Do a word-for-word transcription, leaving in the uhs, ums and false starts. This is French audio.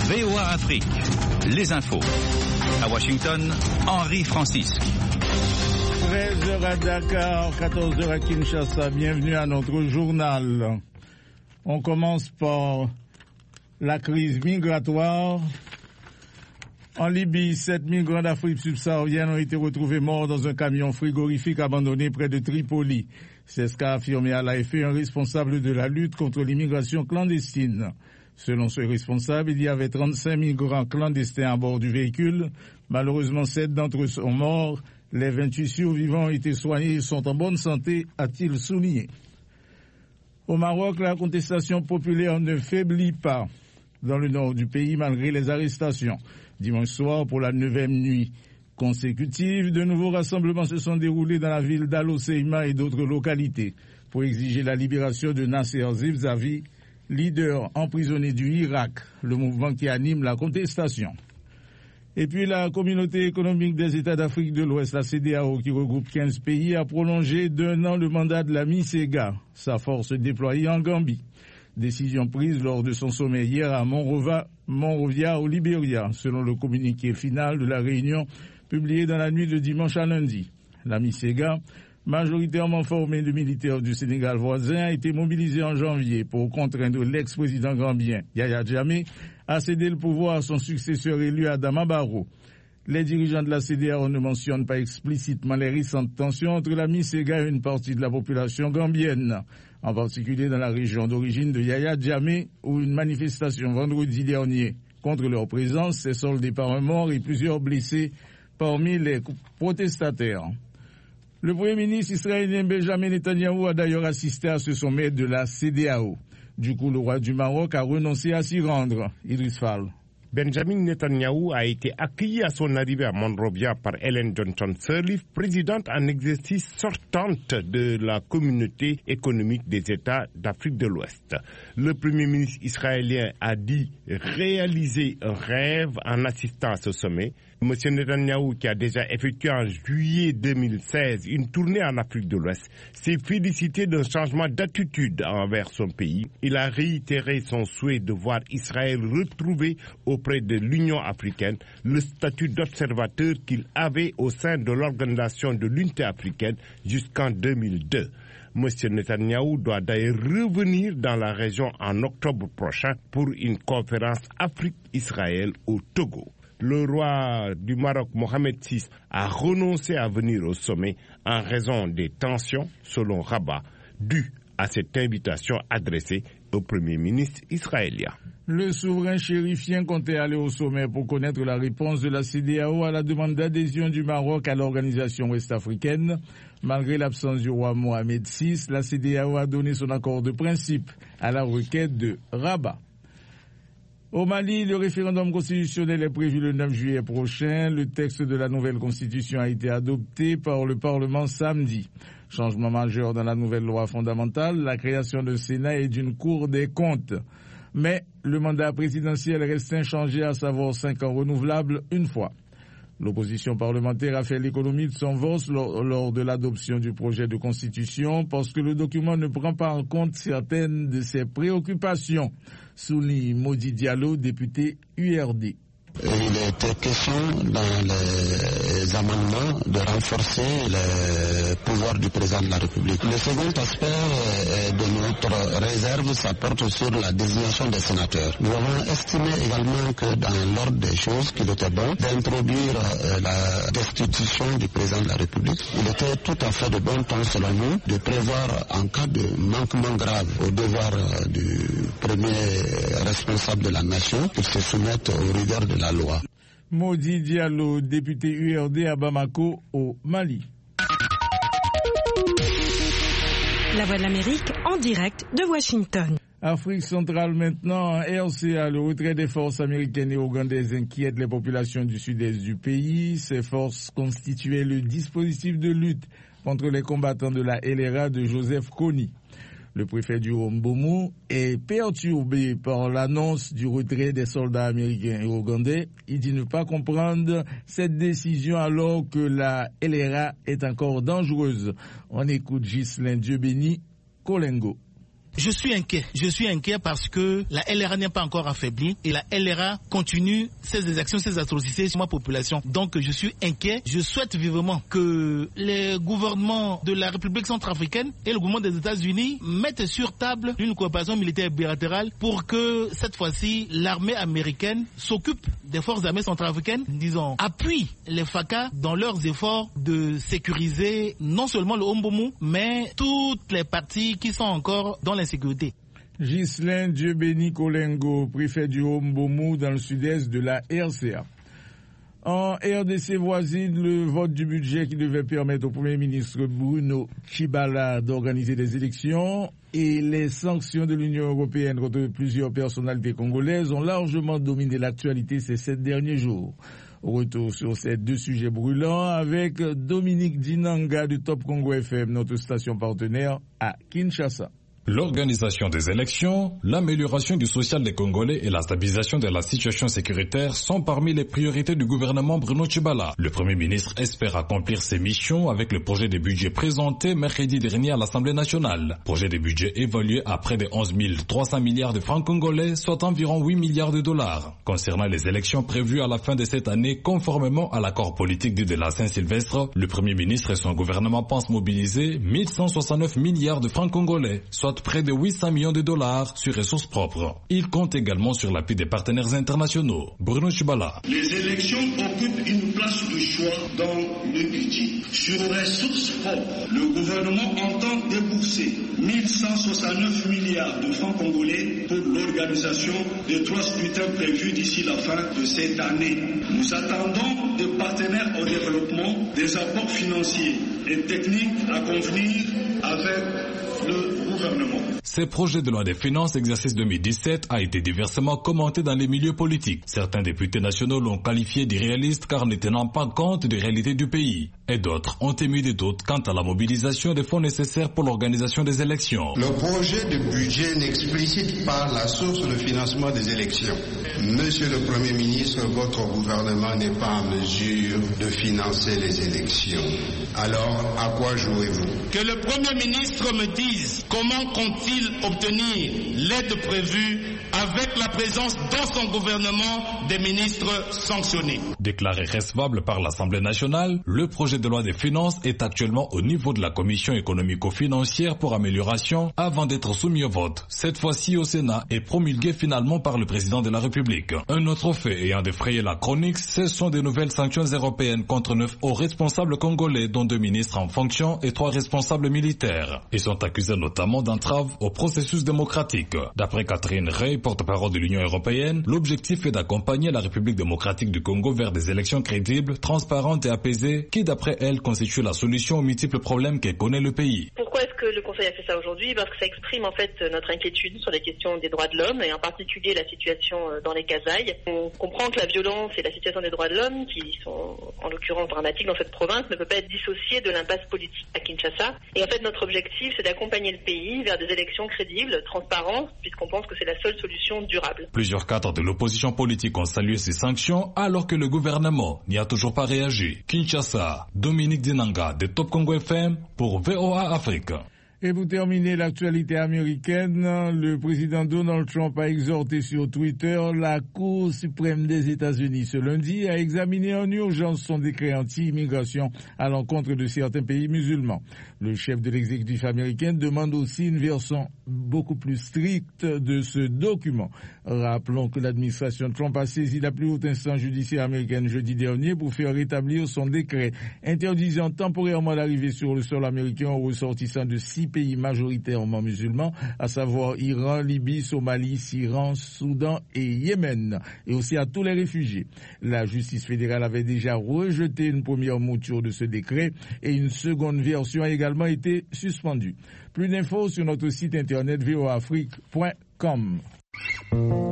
V O A Afrique, les infos. À Washington, Henri Francisque. treize heures à Dakar, quatorze heures à Kinshasa. Bienvenue à notre journal. On commence par la crise migratoire. En Libye, sept migrants d'Afrique subsaharienne ont été retrouvés morts dans un camion frigorifique abandonné près de Tripoli. C'est ce qu'a affirmé à l'A F P un responsable de la lutte contre l'immigration clandestine. Selon ce responsable, il y avait trente-cinq migrants clandestins à bord du véhicule. Malheureusement, sept d'entre eux sont morts. Les vingt-huit survivants ont été soignés et sont en bonne santé, a-t-il souligné. Au Maroc, la contestation populaire ne faiblit pas dans le nord du pays malgré les arrestations. Dimanche soir, pour la neuvième nuit consécutive, de nouveaux rassemblements se sont déroulés dans la ville d'Al-Hoceima et d'autres localités pour exiger la libération de Nasser Zivzavi, leader emprisonné du Irak, le mouvement qui anime la contestation. Et puis la communauté économique des États d'Afrique de l'Ouest, la C D A O, qui regroupe quinze pays, a prolongé d'un an le mandat de la MISEGA, sa force déployée en Gambie. Décision prise lors de son sommet hier à Monrovia, Monrovia au Libéria, selon le communiqué final de la réunion publié dans la nuit de dimanche à lundi. La MISEGA, majoritairement formée de militaires du Sénégal voisin, a été mobilisée en janvier pour contraindre l'ex-président gambien Yaya Jammeh à céder le pouvoir à son successeur élu Adama Barrow. Les dirigeants de la C D A O ne mentionnent pas explicitement les récentes tensions entre la MISEGA et une partie de la population gambienne, en particulier dans la région d'origine de Yaya Jammeh, où une manifestation vendredi dernier contre leur présence s'est soldée par un mort et plusieurs blessés parmi les protestataires. Le Premier ministre israélien Benjamin Netanyahou a d'ailleurs assisté à ce sommet de la C D A O. Du coup, le roi du Maroc a renoncé à s'y rendre. Idriss Fall. Benjamin Netanyahou a été accueilli à son arrivée à Monrovia par Ellen Johnson Sirleaf, présidente en exercice sortante de la communauté économique des États d'Afrique de l'Ouest. Le Premier ministre israélien a dit réaliser un rêve en assistant à ce sommet. Monsieur Netanyahou, qui a déjà effectué en juillet deux mille seize une tournée en Afrique de l'Ouest, s'est félicité d'un changement d'attitude envers son pays. Il a réitéré son souhait de voir Israël retrouver auprès de l'Union africaine le statut d'observateur qu'il avait au sein de l'Organisation de l'Unité africaine jusqu'en deux mille deux. Monsieur Netanyahou doit d'ailleurs revenir dans la région en octobre prochain pour une conférence Afrique-Israël au Togo. Le roi du Maroc, Mohamed six, a renoncé à venir au sommet en raison des tensions, selon Rabat, dues à cette invitation adressée au Premier ministre israélien. Le souverain chérifien comptait aller au sommet pour connaître la réponse de la C D A O à la demande d'adhésion du Maroc à l'organisation ouest-africaine. Malgré l'absence du roi Mohamed six, la C D A O a donné son accord de principe à la requête de Rabat. Au Mali, le référendum constitutionnel est prévu le neuf juillet prochain. Le texte de la nouvelle constitution a été adopté par le Parlement samedi. Changement majeur dans la nouvelle loi fondamentale, la création d'un Sénat et d'une Cour des comptes. Mais le mandat présidentiel reste inchangé, à savoir cinq ans renouvelables une fois. L'opposition parlementaire a fait l'économie de son vote lors, lors de l'adoption du projet de constitution parce que le document ne prend pas en compte certaines de ses préoccupations, souligne Modi Diallo, député U R D. Il était question dans les amendements de renforcer le pouvoir du président de la République. Le second aspect de notre réserve, ça porte sur la désignation des sénateurs. Nous avons estimé également que dans l'ordre des choses, qu'il était bon d'introduire la destitution du président de la République. Il était tout à fait de bon ton, selon nous, de prévoir en cas de manquement grave au devoir du premier responsable de la nation qu'il se soumette aux rigueurs de la la loi. Modi Diallo, député U R D à Bamako, au Mali. La Voix de l'Amérique, en direct de Washington. Afrique centrale maintenant, R C A, le retrait des forces américaines et ougandaises inquiète les populations du sud-est du pays. Ces forces constituaient le dispositif de lutte contre les combattants de la L R A de Joseph Kony. Le préfet du Hombomu est perturbé par l'annonce du retrait des soldats américains et ougandais. Il dit ne pas comprendre cette décision alors que la L R A est encore dangereuse. On écoute Ghislain Dieu-Béni, Kolengo. Je suis inquiet. Je suis inquiet parce que la L R A n'est pas encore affaiblie et la L R A continue ses exactions, ses atrocités sur ma population. Donc je suis inquiet. Je souhaite vivement que les gouvernements de la République centrafricaine et le gouvernement des États-Unis mettent sur table une coopération militaire bilatérale pour que cette fois-ci l'armée américaine s'occupe des forces armées centrafricaines, disons, appuie les F A C A dans leurs efforts de sécuriser non seulement le Hombomu, mais toutes les parties qui sont encore dans l'insécurité. Ghislain Dieu-Béni Kolengo, préfet du Hombomu dans le sud-est de la R C A. En R D C voisine, le vote du budget qui devait permettre au Premier ministre Bruno Tshibala d'organiser des élections et les sanctions de l'Union européenne contre plusieurs personnalités congolaises ont largement dominé l'actualité ces sept derniers jours. Retour sur ces deux sujets brûlants avec Dominique Dinanga de Top Congo F M, notre station partenaire à Kinshasa. L'organisation des élections, l'amélioration du social des Congolais et la stabilisation de la situation sécuritaire sont parmi les priorités du gouvernement Bruno Tshibala. Le Premier ministre espère accomplir ses missions avec le projet de budget présenté mercredi dernier à l'Assemblée nationale. Projet de budget évalué à près de onze mille trois cents milliards de francs congolais, soit environ huit milliards de dollars. Concernant les élections prévues à la fin de cette année, conformément à l'accord politique dit de la Saint-Sylvestre, le Premier ministre et son gouvernement pensent mobiliser mille cent soixante-neuf milliards de francs congolais, soit près de huit cents millions de dollars sur ressources propres. Il compte également sur l'appui des partenaires internationaux. Bruno Tshibala. Les élections occupent une place de choix dans le budget. Sur ressources propres, le gouvernement entend débourser mille cent soixante-neuf milliards de francs congolais pour l'organisation des trois scrutins prévus d'ici la fin de cette année. Nous attendons des partenaires au développement des apports financiers et techniques à convenir avec le gouvernement. Ce projet de loi des finances exercice deux mille dix-sept a été diversement commenté dans les milieux politiques. Certains députés nationaux l'ont qualifié d'irréaliste car ne tenant pas compte des réalités du pays. Et d'autres ont émis des doutes quant à la mobilisation des fonds nécessaires pour l'organisation des élections. Le projet de budget n'explicite pas la source de financement des élections. Monsieur le Premier ministre, votre gouvernement n'est pas en mesure de financer les élections. Alors, à quoi jouez-vous? Que le Premier ministre me dise comment compte-t-il obtenir l'aide prévue avec la présence dans son gouvernement des ministres sanctionnés. Déclaré recevable par l'Assemblée nationale, le projet de loi des finances est actuellement au niveau de la Commission économico-financière pour amélioration avant d'être soumis au vote, cette fois-ci au Sénat et promulgué finalement par le président de la République. Un autre fait ayant défrayé la chronique, ce sont de nouvelles sanctions européennes contre neuf hauts responsables congolais, dont deux ministres en fonction et trois responsables militaires. Ils sont accusés notamment d'entrave au processus démocratique. D'après Catherine Rey, porte-parole de l'Union européenne, l'objectif est d'accompagner la République démocratique du Congo vers des élections crédibles, transparentes et apaisées, qui d'après elle constituent la solution aux multiples problèmes que connaît le pays. Pourquoi est-ce que le Conseil a fait ça aujourd'hui? Parce que ça exprime en fait notre inquiétude sur les questions des droits de l'homme et en particulier la situation dans les Kasaï. On comprend que la violence et la situation des droits de l'homme, qui sont en l'occurrence dramatiques dans cette province, ne peut pas être dissociée de l'impasse politique à Kinshasa. Et en fait notre objectif c'est d'accompagner le pays vers des élections crédibles, transparentes, puisqu'on pense que c'est la seule solution durable. Plusieurs cadres de l'opposition politique ont salué ces sanctions alors que le gouvernement n'y a toujours pas réagi. Kinshasa, Dominique Dinanga de Top Congo F M pour V O A Afrique. Et pour terminer l'actualité américaine, le président Donald Trump a exhorté sur Twitter la Cour suprême des États-Unis ce lundi à examiner en urgence son décret anti-immigration à l'encontre de certains pays musulmans. Le chef de l'exécutif américain demande aussi une version beaucoup plus stricte de ce document. Rappelons que l'administration Trump a saisi la plus haute instance judiciaire américaine jeudi dernier pour faire rétablir son décret interdisant temporairement l'arrivée sur le sol américain aux ressortissants de six pays majoritairement musulmans, à savoir Iran, Libye, Somalie, Syrie, Soudan et Yémen, et aussi à tous les réfugiés. La justice fédérale avait déjà rejeté une première mouture de ce décret et une seconde version a également été suspendue. Plus d'infos sur notre site internet v o afrique point com.